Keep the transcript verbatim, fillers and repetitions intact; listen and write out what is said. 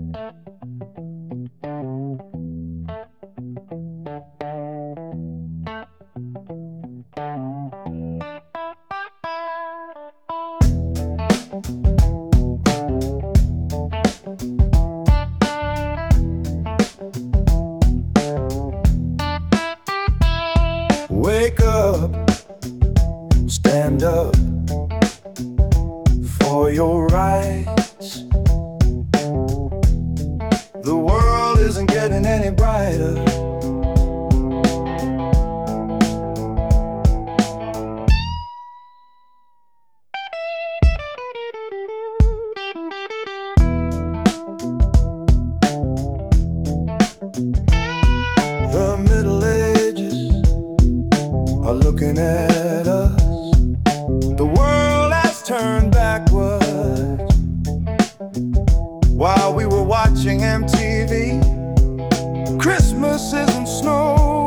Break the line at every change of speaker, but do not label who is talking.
Wake up, stand up for your rights. The world isn't getting any brighter. The Middle Ages are looking at us. The world has turned backwards while we were watching M T V. Christmas isn't snow.